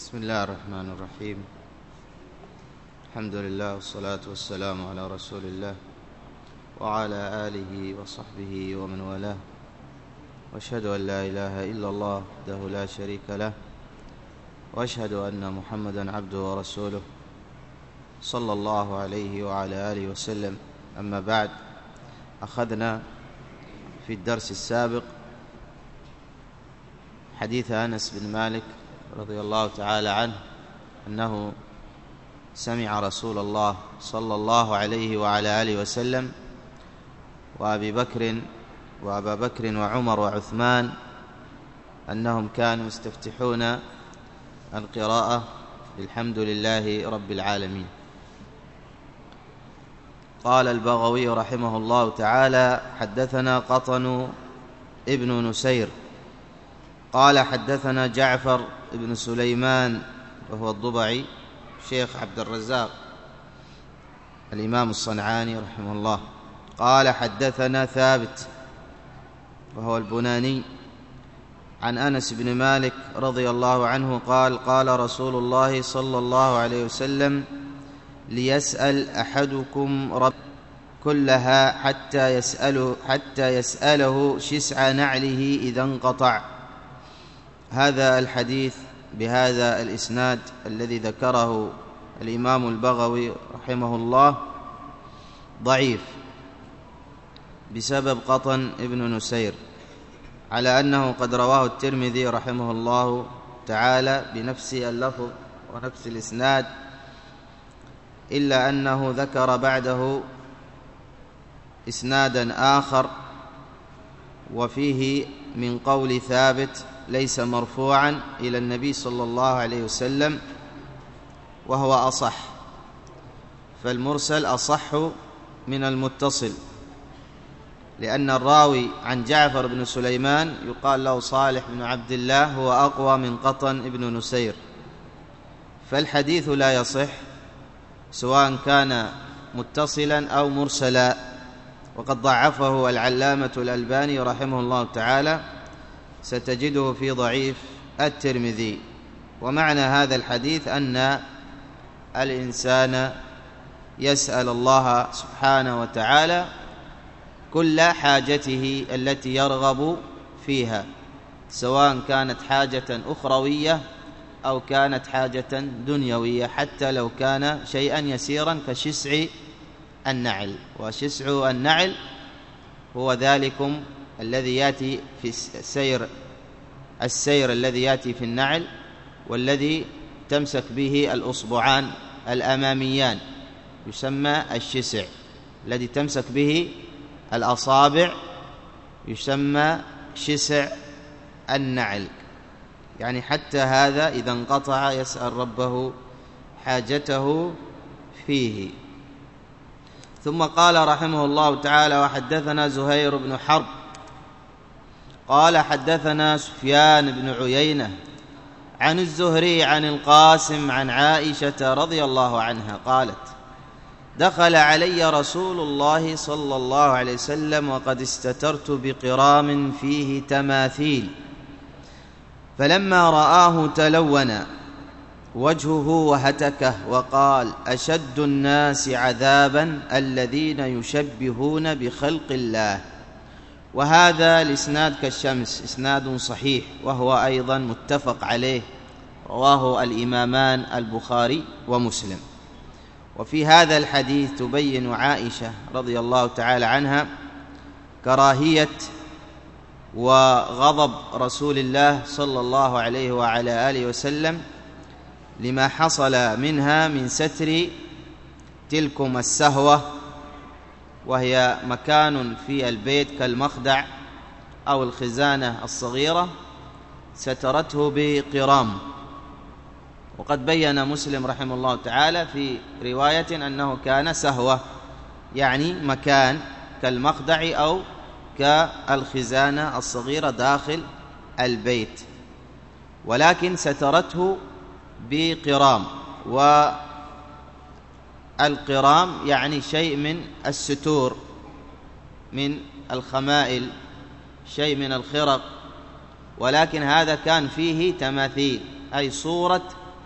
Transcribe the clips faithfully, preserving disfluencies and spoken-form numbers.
بسم الله الرحمن الرحيم. الحمد لله والصلاة والسلام على رسول الله وعلى آله وصحبه ومن والاه، وأشهد أن لا إله إلا الله وحده لا شريك له، وأشهد أن محمدا عبده ورسوله صلى الله عليه وعلى آله وسلم. أما بعد، أخذنا في الدرس السابق حديث أنس بن مالك رضي الله تعالى عنه أنه سمع رسول الله صلى الله عليه وعلى آله وسلم وأبي بكر وأبا بكر وعمر وعثمان أنهم كانوا يستفتحون القراءة بالحمد لله رب العالمين. قال البغوي رحمه الله تعالى: حدثنا قطن ابن نسير قال حدثنا جعفر ابن سليمان وهو الضبعي شيخ عبد الرزاق الإمام الصنعاني رحمه الله، قال حدثنا ثابت وهو البناني عن أنس بن مالك رضي الله عنه قال: قال رسول الله صلى الله عليه وسلم: ليسأل أحدكم رب كلها حتى يسأله, حتى يسأله شسع نعله إذا انقطع. هذا الحديث بهذا الإسناد الذي ذكره الإمام البغوي رحمه الله ضعيف بسبب قطن ابن نسير، على أنه قد رواه الترمذي رحمه الله تعالى بنفس اللفظ ونفس الإسناد، إلا أنه ذكر بعده إسنادا آخر وفيه من قول ثابت ليس مرفوعا إلى النبي صلى الله عليه وسلم، وهو أصح، فالمرسل أصح من المتصل، لأن الراوي عن جعفر بن سليمان يقال له صالح بن عبد الله هو أقوى من قطن ابن نسير، فالحديث لا يصح سواء كان متصلا أو مرسلا، وقد ضعفه العلامة الألباني رحمه الله تعالى، ستجده في ضعيف الترمذي. ومعنى هذا الحديث أن الإنسان يسأل الله سبحانه وتعالى كل حاجته التي يرغب فيها، سواء كانت حاجة أخروية أو كانت حاجة دنيوية، حتى لو كان شيئا يسيرا كشسع النعل. وشسع النعل هو ذلكم الذي يأتي في السير السير الذي يأتي في النعل، والذي تمسك به الأصبعان الأماميان يسمى الشسع، الذي تمسك به الأصابع يسمى شسع النعل. يعني حتى هذا إذا انقطع يسأل ربه حاجته فيه. ثم قال رحمه الله تعالى: وحدثنا زهير بن حرب قال حدثنا سفيان بن عيينة عن الزهري عن القاسم عن عائشة رضي الله عنها قالت: دخل علي رسول الله صلى الله عليه وسلم وقد استترت بقرام فيه تماثيل، فلما رآه تلون وجهه وهتكه وقال: أشد الناس عذابا الذين يشبهون بخلق الله. وهذا الإسناد كالشمس، إسناد صحيح، وهو أيضا متفق عليه، رواه الإمامان البخاري ومسلم. وفي هذا الحديث تبين عائشة رضي الله تعالى عنها كراهية وغضب رسول الله صلى الله عليه وعلى آله وسلم لما حصل منها من ستر تلكم السهوة، وهي مكان في البيت كالمخدع أو الخزانة الصغيرة، سترته بقرام. وقد بين مسلم رحمه الله تعالى في رواية أنه كان سهوة، يعني مكان كالمخدع أو كالخزانة الصغيرة داخل البيت، ولكن سترته بقرام. والقرام يعني شيء من الستور، من الخمائل، شيء من الخرق، ولكن هذا كان فيه تماثيل، أي صورة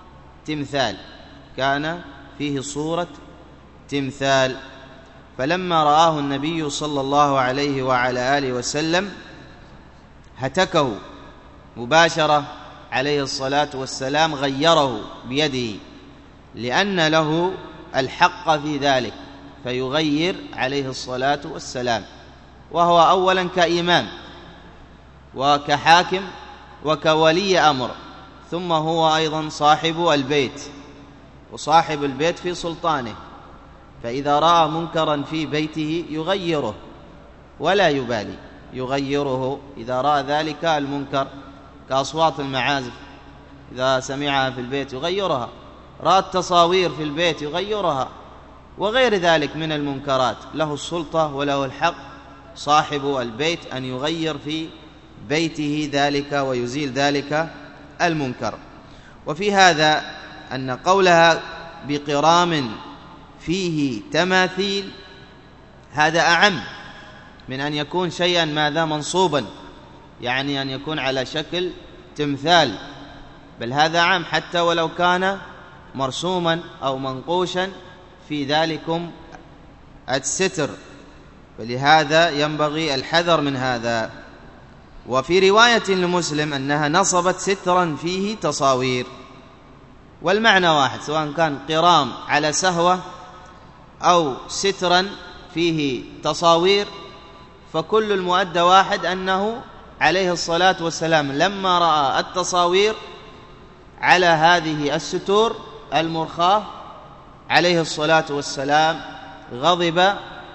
تمثال، كان فيه صورة تمثال. فلما رآه النبي صلى الله عليه وعلى آله وسلم هتكه مباشرة عليه الصلاة والسلام، غيره بيده لأن له الحق في ذلك، فيغير عليه الصلاة والسلام، وهو أولا كإمام وكحاكم وكولي أمر، ثم هو أيضا صاحب البيت، وصاحب البيت في سلطانه، فإذا رأى منكرا في بيته يغيره ولا يبالي، يغيره إذا رأى ذلك المنكر كأصوات المعازف إذا سمعها في البيت يغيرها، رأى التصاوير في البيت يغيرها، وغير ذلك من المنكرات، له السلطة وله الحق صاحب البيت أن يغير في بيته ذلك ويزيل ذلك المنكر. وفي هذا أن قولها بقرام فيه تماثيل هذا أعم من أن يكون شيئا ماذا منصوبا، يعني أن يكون على شكل تمثال، بل هذا عام حتى ولو كان مرسوما أو منقوشا في ذلكم الستر، فلهذا ينبغي الحذر من هذا. وفي رواية لمسلم أنها نصبت سترا فيه تصاوير، والمعنى واحد، سواء كان قرام على سهوة أو سترا فيه تصاوير، فكل المؤدى واحد، أنه عليه الصلاة والسلام لما رأى التصاوير على هذه الستور المرخاة عليه الصلاة والسلام غضب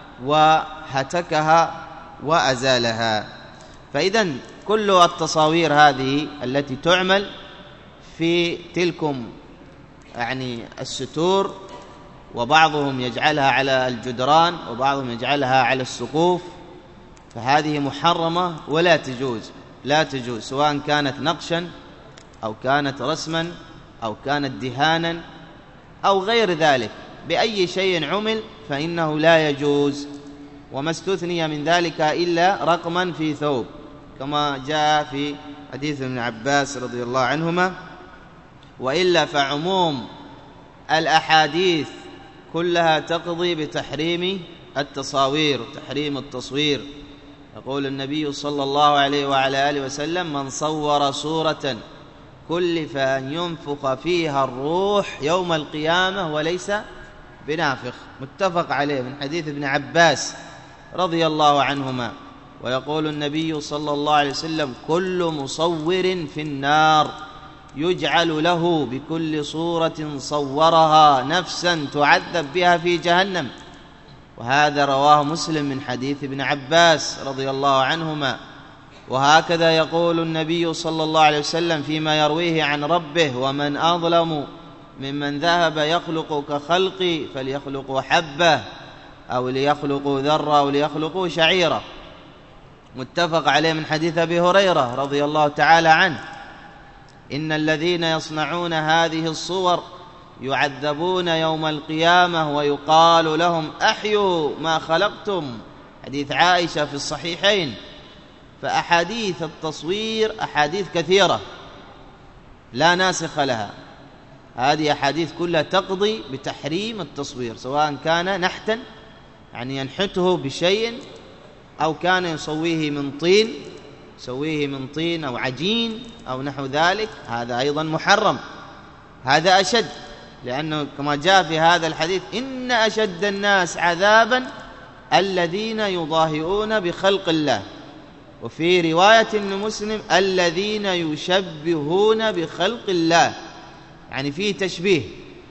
وهتكها وأزالها. فإذن كل التصاوير هذه التي تعمل في تلكم يعني الستور، وبعضهم يجعلها على الجدران وبعضهم يجعلها على السقوف، فهذه محرمة ولا تجوز، لا تجوز، سواء كانت نقشا أو كانت رسما أو كانت دهانا أو غير ذلك، بأي شيء عمل فإنه لا يجوز. وما استثني من ذلك إلا رقما في ثوب، كما جاء في حديث ابن عباس رضي الله عنهما، وإلا فعموم الأحاديث كلها تقضي بتحريم التصاوير وتحريم التصوير. يقول النبي صلى الله عليه وعلى آله وسلم: من صور صورة كلف أن ينفخ فيها الروح يوم القيامة وليس بنافخ، متفق عليه من حديث ابن عباس رضي الله عنهما. ويقول النبي صلى الله عليه وسلم: كل مصور في النار يجعل له بكل صورة صورها نفسا تعذب بها في جهنم. وهذا رواه مسلم من حديث ابن عباس رضي الله عنهما. وهكذا يقول النبي صلى الله عليه وسلم فيما يرويه عن ربه: ومن أظلم ممن ذهب يخلق كخلقي فليخلقوا حبة أو ليخلقوا ذرة أو ليخلقوا شعيرة، متفق عليه من حديث أبي هريرة رضي الله تعالى عنه: إن الذين يصنعون هذه الصور يعذبون يوم القيامة ويقال لهم: أحيوا ما خلقتم. حديث عائشة في الصحيحين. فأحاديث التصوير أحاديث كثيرة لا ناسخ لها، هذه أحاديث كلها تقضي بتحريم التصوير، سواء كان نحتا يعني ينحته بشيء، أو كان يسويه من طين يسويه من طين أو عجين أو نحو ذلك، هذا أيضا محرم. هذا أشد، لأنه كما جاء في هذا الحديث: إن أشد الناس عذابا الذين يضاهئون بخلق الله. وفي رواية لمسلم: الذين يشبهون بخلق الله، يعني فيه تشبيه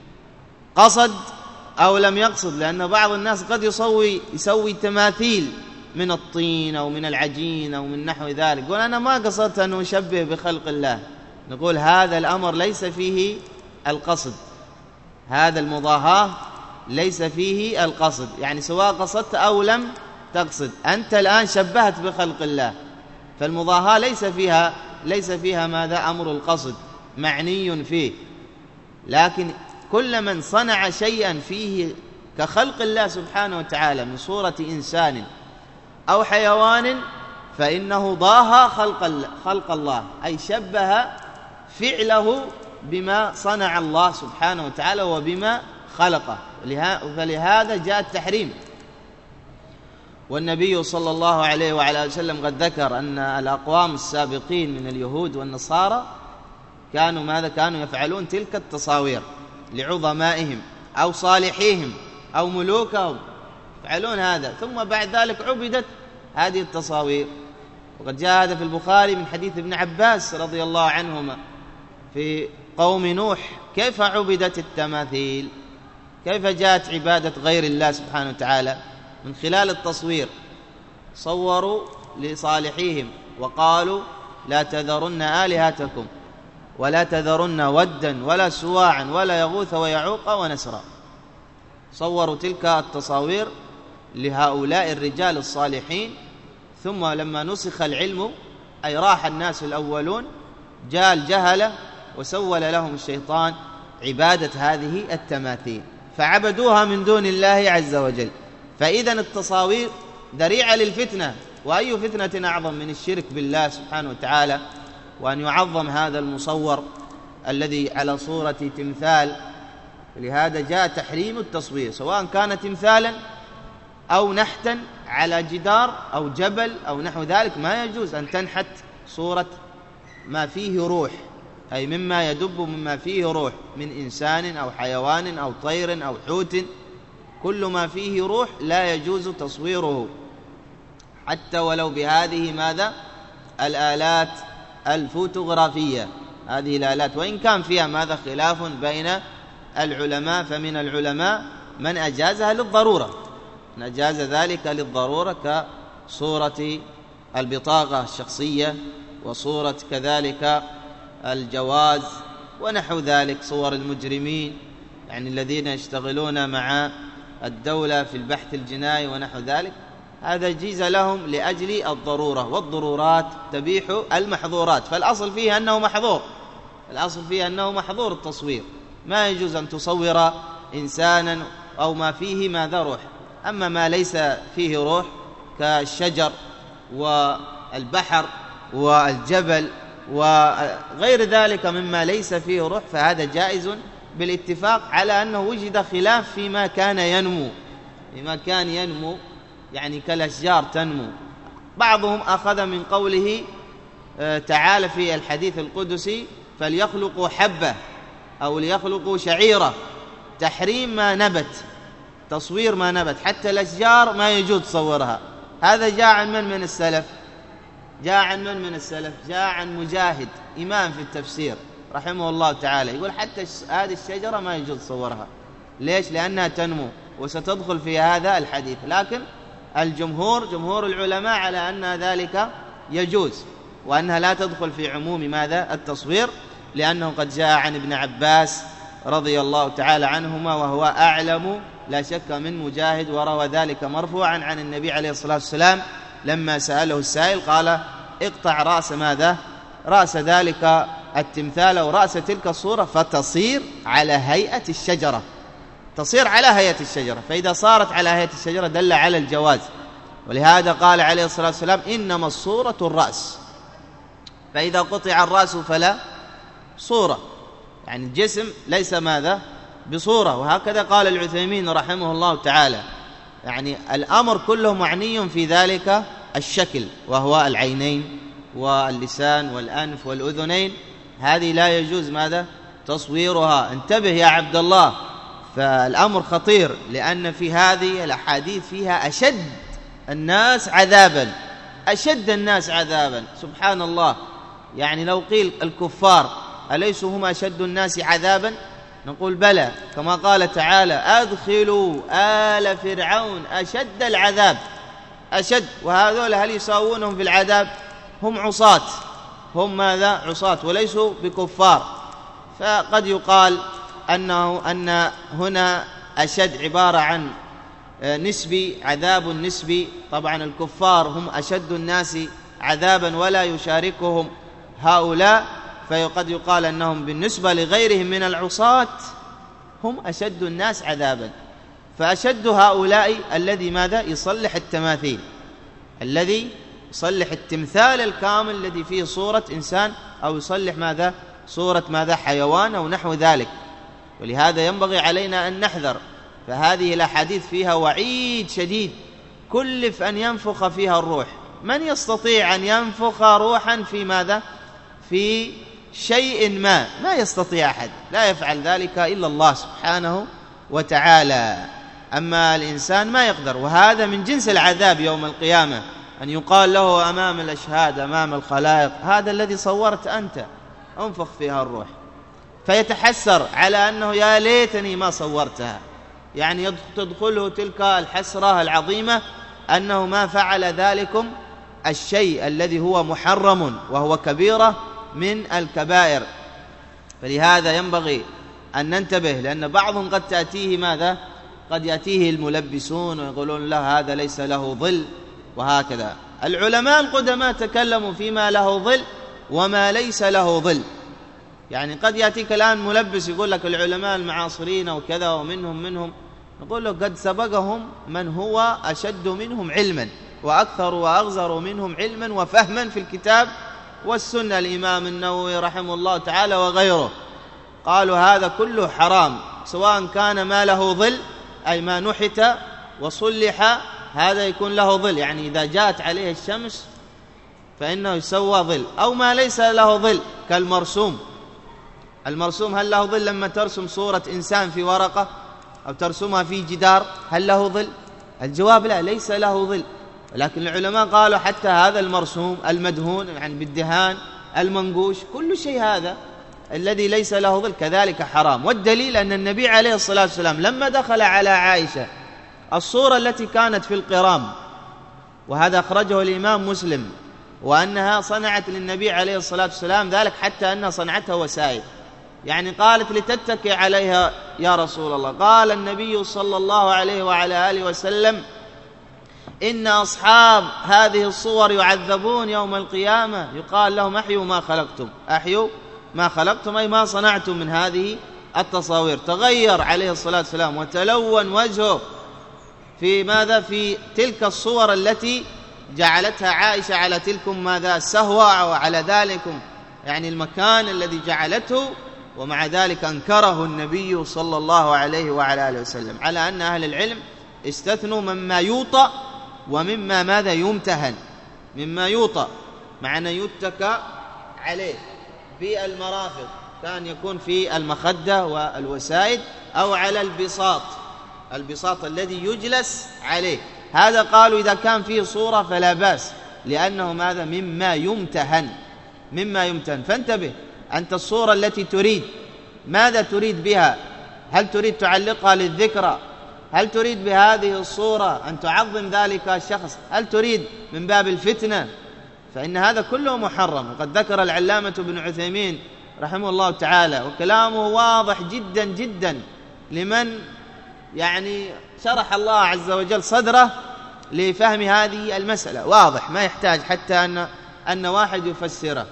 قصد أو لم يقصد، لأن بعض الناس قد يسوي يسوي تماثيل من الطين أو من العجين أو من نحو ذلك، يقول: أنا ما قصدت أن أشبه بخلق الله. نقول: هذا الأمر ليس فيه القصد، هذا المضاهاة ليس فيه القصد، يعني سواء قصدت أو لم تقصد، أنت الآن شبهت بخلق الله، فالمضاهاة ليس فيها ليس فيها ماذا؟ أمر القصد معني فيه. لكن كل من صنع شيئا فيه كخلق الله سبحانه وتعالى من صورة إنسان أو حيوان فإنه ضاهى خلق خلق الله، أي شبه فعله بما صنع الله سبحانه وتعالى وبما خلقه، فلهذا جاء التحريم. والنبي صلى الله عليه وعلى وسلم قد ذكر أن الأقوام السابقين من اليهود والنصارى كانوا ماذا؟ كانوا يفعلون تلك التصاوير لعظمائهم أو صالحيهم أو ملوكهم، يفعلون هذا، ثم بعد ذلك عبدت هذه التصاوير. وقد جاء هذا في البخاري من حديث ابن عباس رضي الله عنهما في قوم نوح كيف عبدت التماثيل، كيف جاءت عبادة غير الله سبحانه وتعالى من خلال التصوير. صوروا لصالحيهم وقالوا لا تذرن آلهتكم ولا تذرن ودا ولا سواعا ولا يغوث ويعوق ونسرا. صوروا تلك التصاوير لهؤلاء الرجال الصالحين، ثم لما نسخ العلم أي راح الناس الأولون جاء الجهلة وسول لهم الشيطان عبادة هذه التماثيل فعبدوها من دون الله عز وجل. فإذن التصاوير ذريعة للفتنة، وأي فتنة أعظم من الشرك بالله سبحانه وتعالى وأن يعظم هذا المصور الذي على صورة تمثال. لهذا جاء تحريم التصوير سواء كان تمثالا أو نحتا على جدار أو جبل أو نحو ذلك، ما يجوز أن تنحت صورة ما فيه روح، أي مما يدب مما فيه روح من إنسان أو حيوان أو طير أو حوت، كل ما فيه روح لا يجوز تصويره حتى ولو بهذه ماذا؟ الآلات الفوتوغرافية، هذه الآلات، وإن كان فيها ماذا؟ خلاف بين العلماء، فمن العلماء من أجازها للضرورة، من أجاز ذلك للضرورة كصورة البطاقة الشخصية وصورة كذلك الجواز ونحو ذلك، صور المجرمين يعني الذين يشتغلون مع الدولة في البحث الجنائي ونحو ذلك، هذا جيز لهم لأجل الضرورة، والضرورات تبيح المحظورات، فالأصل فيه أنه محظور، الأصل فيه أنه محظور التصوير، ما يجوز أن تصور إنسانا أو ما فيه ماذا؟ روح. أما ما ليس فيه روح كالشجر والبحر والجبل وغير ذلك مما ليس فيه روح فهذا جائز بالاتفاق، على أنه وجد خلاف فيما كان ينمو، فيما كان ينمو يعني كالأشجار تنمو. بعضهم أخذ من قوله تعالى في الحديث القدسي فليخلقوا حبة أو ليخلقوا شعيرة، تحريم ما نبت، تصوير ما نبت، حتى الأشجار ما يجوز تصورها. هذا جاء عن من من السلف؟ جاء عن من من السلف؟ جاء عن مجاهد إمام في التفسير رحمه الله تعالى، يقول حتى هذه الشجرة ما يجوز تصورها. ليش؟ لأنها تنمو وستدخل في هذا الحديث، لكن الجمهور جمهور العلماء على أن ذلك يجوز وأنها لا تدخل في عموم ماذا؟ التصوير، لأنه قد جاء عن ابن عباس رضي الله تعالى عنهما وهو أعلم لا شك من مجاهد، وروى ذلك مرفوعا عن النبي عليه الصلاة والسلام لما سأله السائل قال اقطع رأس ماذا؟ رأس ذلك التمثال أو رأس تلك الصورة فتصير على هيئة الشجرة، تصير على هيئة الشجرة، فإذا صارت على هيئة الشجرة دل على الجواز. ولهذا قال عليه الصلاة والسلام إنما الصورة الرأس، فإذا قطع الرأس فلا صورة، يعني الجسم ليس ماذا؟ بصورة. وهكذا قال العثيمين رحمه الله تعالى، يعني الأمر كله معني في ذلك الشكل، وهو العينين واللسان والأنف والأذنين، هذه لا يجوز ماذا؟ تصويرها. انتبه يا عبد الله، فالأمر خطير، لأن في هذه الأحاديث فيها أشد الناس عذابا، أشد الناس عذابا، سبحان الله. يعني لو قيل الكفار أليسوا هم أشد الناس عذابا؟ نقول بلى، كما قال تعالى أدخلوا آل فرعون أشد العذاب، أشد. وهذول هل يساوونهم في العذاب؟ هم عصاة، هم ماذا؟ عصاة وليسوا بكفار. فقد يقال أنه أن هنا أشد عبارة عن نسبي، عذاب نسبي، طبعا الكفار هم أشد الناس عذابا ولا يشاركهم هؤلاء، فقد يقال أنهم بالنسبة لغيرهم من العصاة هم أشد الناس عذابا. فأشد هؤلاء الذي ماذا؟ يصلح التماثيل، الذي يصلح التمثال الكامل الذي فيه صورة إنسان، أو يصلح ماذا؟ صورة ماذا حيوان أو نحو ذلك. ولهذا ينبغي علينا أن نحذر، فهذه الأحاديث فيها وعيد شديد، كلف أن ينفخ فيها الروح. من يستطيع أن ينفخ روحا في ماذا؟ في شيء ما ما يستطيع أحد، لا يفعل ذلك إلا الله سبحانه وتعالى. أما الإنسان ما يقدر، وهذا من جنس العذاب يوم القيامة، أن يقال له أمام الأشهاد أمام الخلائق هذا الذي صورت أنت، أنفخ فيها الروح، فيتحسر على أنه يا ليتني ما صورتها. يعني تدخله تلك الحسرة العظيمة أنه ما فعل ذلكم الشيء الذي هو محرم وهو كبيرة من الكبائر. فلهذا ينبغي أن ننتبه، لأن بعضهم قد تأتيه ماذا؟ قد يأتيه الملبسون ويقولون له هذا ليس له ظل وهكذا. العلماء القدماء تكلموا فيما له ظل وما ليس له ظل. يعني قد يأتيك الآن ملبس يقول لك العلماء المعاصرين وكذا ومنهم منهم، نقول له قد سبقهم من هو أشد منهم علما وأكثر وأغزر منهم علما وفهما في الكتاب والسنة، الإمام النووي رحمه الله تعالى وغيره، قالوا هذا كله حرام، سواء كان ما له ظل أي ما نحت وصلح هذا يكون له ظل، يعني إذا جاءت عليه الشمس فإنه يسوى ظل، أو ما ليس له ظل كالمرسوم. المرسوم هل له ظل لما ترسم صورة إنسان في ورقة أو ترسمها في جدار؟ هل له ظل؟ الجواب لا، ليس له ظل. لكن العلماء قالوا حتى هذا المرسوم المدهون يعني بالدهان المنقوش، كل شيء هذا الذي ليس له ظل كذلك حرام. والدليل أن النبي عليه الصلاة والسلام لما دخل على عائشة الصورة التي كانت في القرام، وهذا أخرجه الإمام مسلم، وأنها صنعت للنبي عليه الصلاة والسلام ذلك حتى أنها صنعتها وسائد، يعني قالت لتتكي عليها يا رسول الله. قال النبي صلى الله عليه وعلى آله وسلم إن أصحاب هذه الصور يعذبون يوم القيامة، يقال لهم أحيوا ما خلقتم، أحيوا ما خلقتم أي ما صنعتم من هذه التصاوير. تغير عليه الصلاة والسلام وتلون وجهه في ماذا؟ في تلك الصور التي جعلتها عائشة على تلكم ماذا؟ السهوة وعلى ذلكم يعني المكان الذي جعلته، ومع ذلك أنكره النبي صلى الله عليه وعلى آله وسلم، على أن أهل العلم استثنوا مما يوطأ ومما ماذا؟ يمتهن. مما يوطأ معنى يتكى عليه في المرافق، كان يكون في المخدة والوسائد أو على البساط، البساط الذي يجلس عليه، هذا قالوا إذا كان فيه صورة فلا بأس، لأنه ماذا؟ مما يمتهن، مما يمتهن. فانتبه أنت، الصورة التي تريد ماذا تريد بها؟ هل تريد تعلقها للذكرى؟ هل تريد بهذه الصورة أن تعظم ذلك الشخص؟ هل تريد من باب الفتنة؟ فإن هذا كله محرم. وقد ذكر العلامة ابن عثيمين رحمه الله تعالى، وكلامه واضح جدا جدا لمن يعني شرح الله عز وجل صدره لفهم هذه المسألة، واضح ما يحتاج حتى أن, أن واحد يفسره.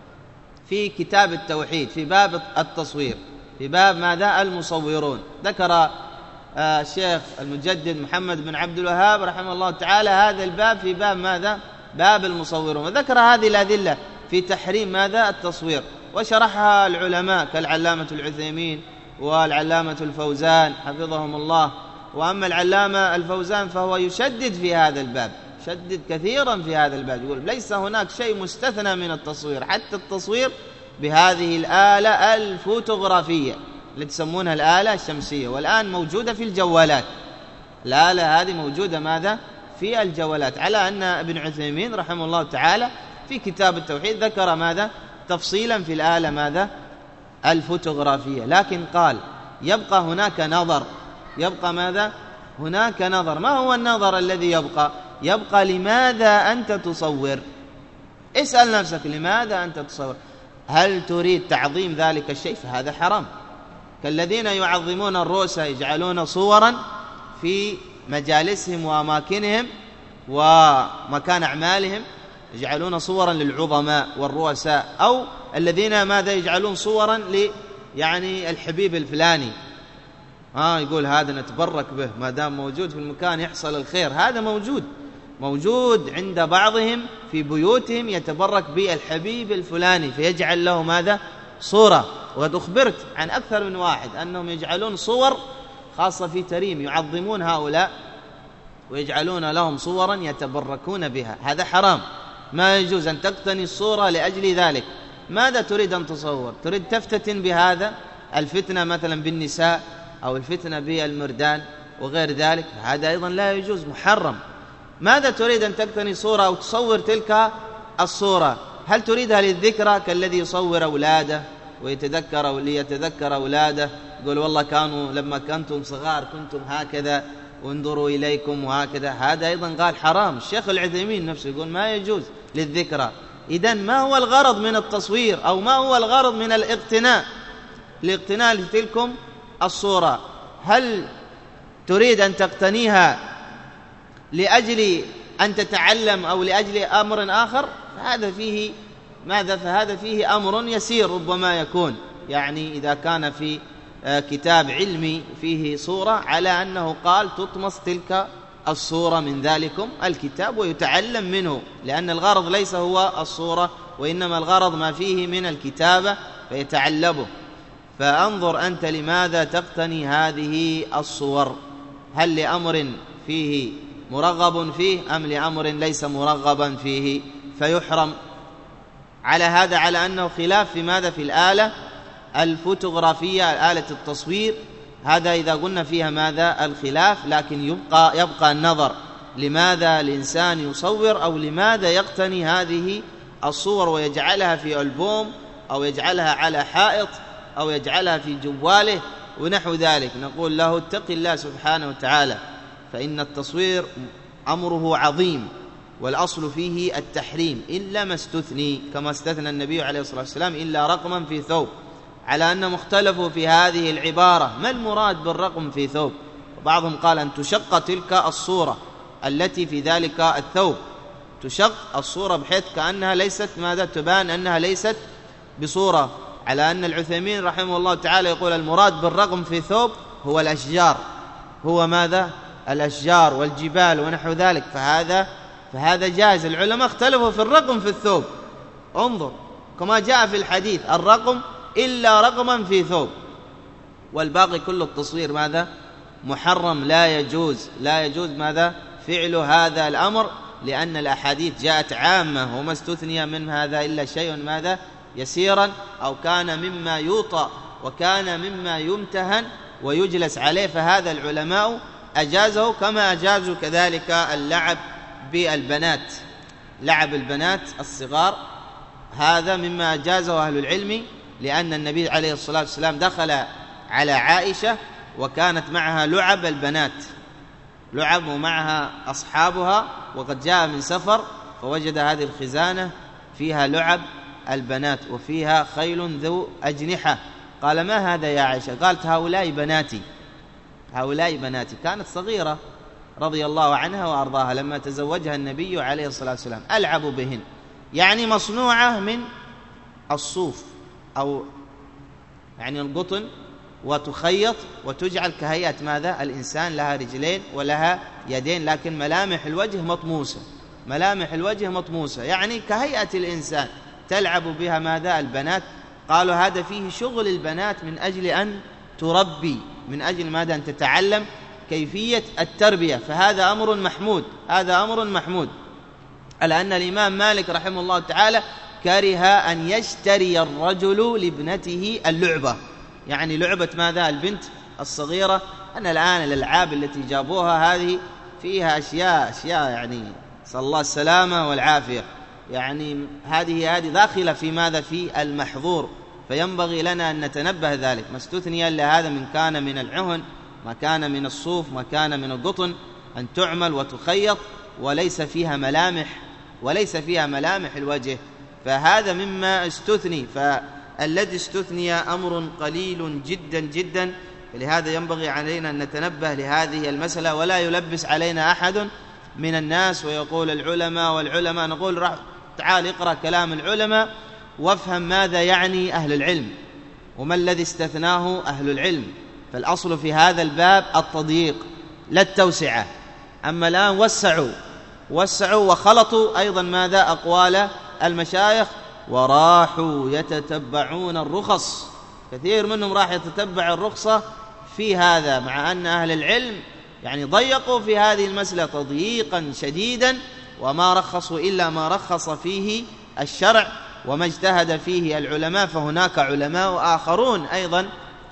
في كتاب التوحيد في باب التصوير، في باب ماذا؟ المصورون، ذكر الشيخ المجدد محمد بن عبد الوهاب رحمه الله تعالى هذا الباب في باب ماذا؟ باب المصورون، وذكر هذه الأدلة في تحريم ماذا؟ التصوير، وشرحها العلماء كالعلامة العثيمين والعلامة الفوزان حفظهم الله. وأما العلامة الفوزان فهو يشدد في هذا الباب، شدد كثيرا في هذا الباب، يقول ليس هناك شيء مستثنى من التصوير، حتى التصوير بهذه الآلة الفوتوغرافية اللي تسمونها الآلة الشمسية، والآن موجودة في الجوالات، الآلة هذه موجودة ماذا؟ في الجوالات، على أن ابن عثيمين رحمه الله تعالى في كتاب التوحيد ذكر ماذا؟ تفصيلا في الآلة ماذا؟ الفوتوغرافية. لكن قال يبقى هناك نظر، يبقى ماذا؟ هناك نظر. ما هو النظر الذي يبقى؟ يبقى لماذا أنت تصور؟ اسأل نفسك لماذا أنت تصور؟ هل تريد تعظيم ذلك الشيء؟ فهذا حرام، كالذين يعظمون الرؤساء يجعلون صورا في مجالسهم وأماكنهم ومكان أعمالهم، يجعلون صورا للعظماء والرؤساء، أو الذين ماذا؟ يجعلون صورا ل يعني الحبيب الفلاني، ها يقول هذا نتبرك به ما دام موجود في المكان يحصل الخير. هذا موجود موجود عند بعضهم في بيوتهم، يتبرك بالحبيب الفلاني فيجعل له ماذا؟ صورة. وقد أخبرت عن أكثر من واحد أنهم يجعلون صور خاصة في تريم، يعظمون هؤلاء ويجعلون لهم صورا يتبركون بها. هذا حرام، ما يجوز أن تقتني الصورة لأجل ذلك. ماذا تريد أن تصور؟ تريد تفتتن بهذا الفتنة مثلا بالنساء أو الفتنة بالمردان وغير ذلك، هذا أيضا لا يجوز، محرم. ماذا تريد أن تقتني صورة أو تصور تلك الصورة؟ هل تريدها للذكرى كالذي يصور أولاده ويتذكر أو ليتذكر أولاده، يقول والله كانوا لما كنتم صغار كنتم هكذا وانظروا إليكم وهكذا؟ هذا أيضا قال حرام. الشيخ العثيمين نفسه يقول ما يجوز للذكرى. إذن ما هو الغرض من التصوير أو ما هو الغرض من الاقتناء لاقتناء لتلكم الصورة؟ هل تريد أن تقتنيها لأجل أن تتعلم أو لأجل أمر آخر؟ فهذا فيه ماذا؟ فهذا فيه أمر يسير ربما يكون، يعني إذا كان في كتاب علمي فيه صورة على أنه قال تطمس تلك الصورة من ذلكم الكتاب ويتعلم منه، لأن الغرض ليس هو الصورة وإنما الغرض ما فيه من الكتابة فيتعلمه. فأنظر أنت لماذا تقتني هذه الصور؟ هل لأمر فيه مرغب فيه أم لأمر ليس مرغبا فيه فيحرم؟ على هذا على أنه خلاف في ماذا؟ في الآلة الفوتوغرافية، آلة التصوير، هذا إذا قلنا فيها ماذا؟ الخلاف. لكن يبقى, يبقى النظر لماذا الإنسان يصور أو لماذا يقتني هذه الصور ويجعلها في ألبوم أو يجعلها على حائط أو يجعلها في جواله ونحو ذلك. نقول له اتق الله سبحانه وتعالى، فإن التصوير أمره عظيم والأصل فيه التحريم إلا ما استثني، كما استثنى النبي عليه الصلاة والسلام إلا رقما في ثوب، على أن مختلفوا في هذه العبارة ما المراد بالرقم في ثوب. وبعضهم قال أن تشق تلك الصورة التي في ذلك الثوب، تشق الصورة بحيث كأنها ليست ماذا؟ تبان أنها ليست بصورة، على أن العثيمين رحمه الله تعالى يقول المراد بالرقم في ثوب هو الأشجار، هو ماذا؟ الأشجار والجبال ونحو ذلك. فهذا فهذا جائز. العلماء اختلفوا في الرقم في الثوب، انظر كما جاء في الحديث الرقم إلا رقما في ثوب، والباقي كل التصوير ماذا؟ محرم، لا يجوز لا يجوز ماذا؟ فعل هذا الأمر، لأن الأحاديث جاءت عامة وما استثني من هذا إلا شيء ماذا؟ يسيرا أو كان مما يوطى وكان مما يمتهن ويجلس عليه، فهذا العلماء أجازه كما أجازوا كذلك اللعب بالبنات، لعب البنات الصغار هذا مما أجازه أهل العلم، لأن النبي عليه الصلاة والسلام دخل على عائشة وكانت معها لعب البنات، لعب ومعها أصحابها، وقد جاء من سفر فوجد هذه الخزانة فيها لعب البنات وفيها خيل ذو أجنحة. قال ما هذا يا عائشة؟ قالت هؤلاء بناتي، هؤلاء بناتي. كانت صغيرة رضي الله عنها وأرضاها لما تزوجها النبي عليه الصلاة والسلام، ألعب بهن، يعني مصنوعة من الصوف أو يعني القطن، وتخيط وتجعل كهيئة ماذا؟ الإنسان، لها رجلين ولها يدين، لكن ملامح الوجه مطموسة، ملامح الوجه مطموسة يعني كهيئة الإنسان، تلعب بها ماذا؟ البنات. قالوا هذا فيه شغل البنات من أجل أن تربي، من أجل ماذا؟ أن تتعلم كيفية التربية، فهذا أمر محمود، هذا أمر محمود. على أن الإمام مالك رحمه الله تعالى كره أن يشتري الرجل لابنته اللعبة، يعني لعبة ماذا؟ البنت الصغيرة. أن الآن الألعاب التي جابوها هذه فيها أشياء أشياء يعني صلى الله السلامة والعافية، يعني هذه هذه داخلة في ماذا؟ في المحظور، فينبغي لنا أن نتنبه ذلك. ما استثني إلا هذا من كان من العهن، ما كان من الصوف، ما كان من القطن، أن تعمل وتخيط وليس فيها ملامح، وليس فيها ملامح الوجه، فهذا مما استثني. فالذي استثني أمر قليل جدا جدا، لهذا ينبغي علينا أن نتنبه لهذه المسألة، ولا يلبس علينا أحد من الناس ويقول العلماء والعلماء. نقول تعال اقرأ كلام العلماء وافهم ماذا يعني أهل العلم وما الذي استثناه أهل العلم. فالأصل في هذا الباب التضييق لا التوسعة. أما الآن وسعوا وسعوا وخلطوا أيضا ماذا؟ أقوال المشايخ وراحوا يتتبعون الرخص، كثير منهم راح يتتبع الرخصة في هذا، مع أن أهل العلم يعني ضيقوا في هذه المسألة تضييقا شديدا، وما رخصوا إلا ما رخص فيه الشرع وما اجتهد فيه العلماء، فهناك علماء آخرون أيضا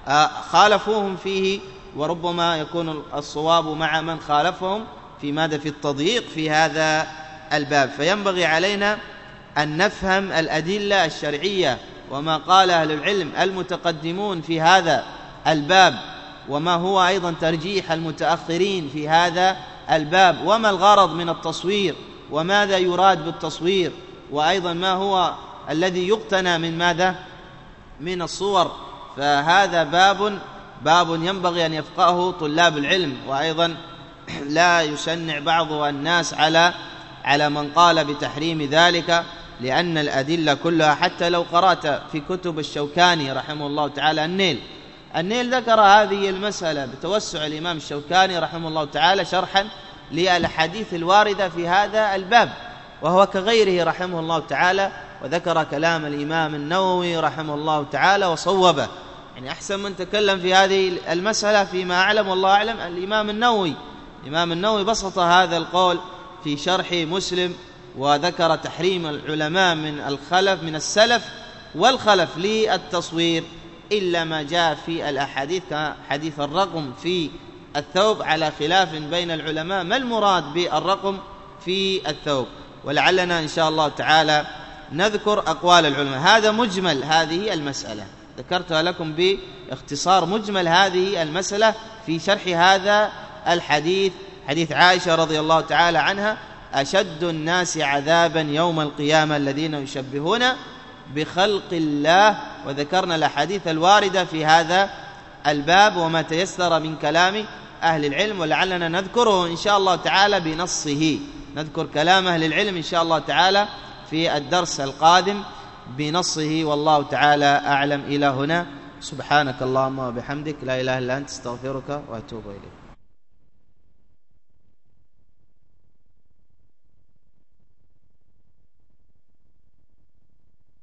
خالفوهم فيه، وربما يكون الصواب مع من خالفهم في ماذا؟ في التضييق في هذا الباب. فينبغي علينا أن نفهم الأدلة الشرعية وما قال أهل العلم المتقدمون في هذا الباب، وما هو أيضا ترجيح المتأخرين في هذا الباب، وما الغرض من التصوير، وماذا يراد بالتصوير، وأيضا ما هو الذي يقتنى من ماذا؟ من الصور. فهذا باب باب ينبغي أن يفقهه طلاب العلم، وأيضا لا يشنع بعض الناس على على من قال بتحريم ذلك، لأن الأدلة كلها حتى لو قرأت في كتب الشوكاني رحمه الله تعالى النيل النيل ذكر هذه المسألة بتوسع الإمام الشوكاني رحمه الله تعالى شرحا للأحاديث الواردة في هذا الباب، وهو كغيره رحمه الله تعالى، وذكر كلام الإمام النووي رحمه الله تعالى وصوبه. يعني أحسن من تكلم في هذه المسألة فيما أعلم والله أعلم الإمام النووي. الإمام النووي بسط هذا القول في شرح مسلم، وذكر تحريم العلماء من الخلف من السلف والخلف للتصوير إلا ما جاء في الأحاديث كحديث الرقم في الثوب، على خلاف بين العلماء ما المراد بالرقم في الثوب، ولعلنا إن شاء الله تعالى نذكر أقوال العلماء. هذا مجمل هذه المسألة، ذكرتها لكم باختصار مجمل هذه المسألة في شرح هذا الحديث، حديث عائشة رضي الله تعالى عنها: أشد الناس عذابا يوم القيامة الذين يشبهون بخلق الله. وذكرنا الأحاديث الواردة في هذا الباب وما تيسر من كلام أهل العلم، ولعلنا نذكره إن شاء الله تعالى بنصه، نذكر كلام أهل العلم إن شاء الله تعالى في الدرس القادم بنصه، والله تعالى أعلم. إلى هنا، سبحانك اللهم وبحمدك، لا إله إلا أنت، استغفرك وأتوب إليك.